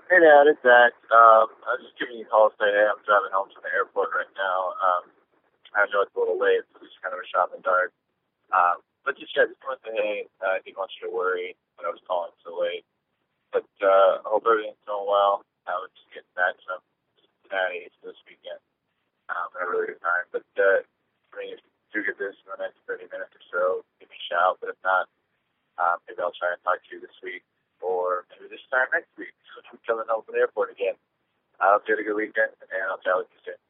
Hey Dad, it's Zach. I was just giving you a call to say, hey, I'm driving home from the airport right now. I know it's a little late, so it's kind of a shot in the dark. But just yeah, just wanted to say, hey, I didn't want you to worry when I was calling so late. But I hope everything's going well. I was just getting back from Cincinnati this weekend. Had a really good time. But I mean, if you do get this in the next 30 minutes or so, give me a shout. But if not, maybe I'll try and talk to you this week, or maybe this time next week. So I'm coming home from the airport again. I hope you had a good weekend, and I'll chat with you soon.